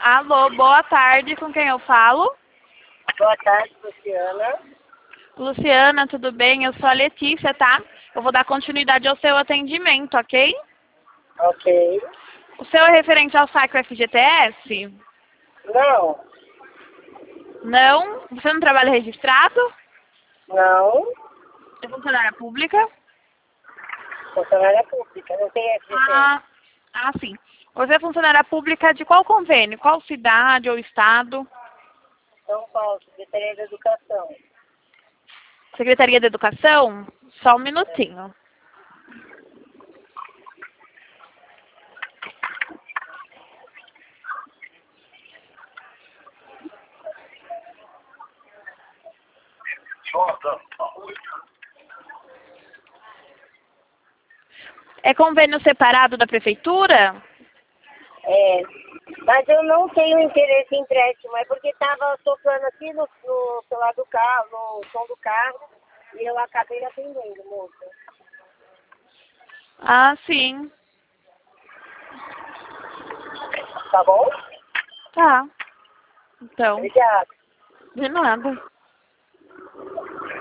Alô, boa tarde, com quem eu falo? Boa tarde, Luciana. Luciana, tudo bem? Eu sou a Letícia, tá? Eu vou dar continuidade ao seu atendimento, ok? Ok. O seu é referente ao Sacro FGTS? Não, Não? Você não trabalha registrado? não. É funcionária pública? Funcionária pública, não tem FGTS. Sim. Você é funcionária pública de qual convênio? Qual cidade ou estado? São Paulo, Secretaria da Educação. Secretaria da Educação? Só um minutinho. É convênio separado da prefeitura? É, mas eu não tenho interesse em empréstimo, é porque estava tocando aqui no celular do carro, no som do carro, e eu acabei atendendo, moça. Sim. Tá bom? Tá. Então, Obrigada. de nada.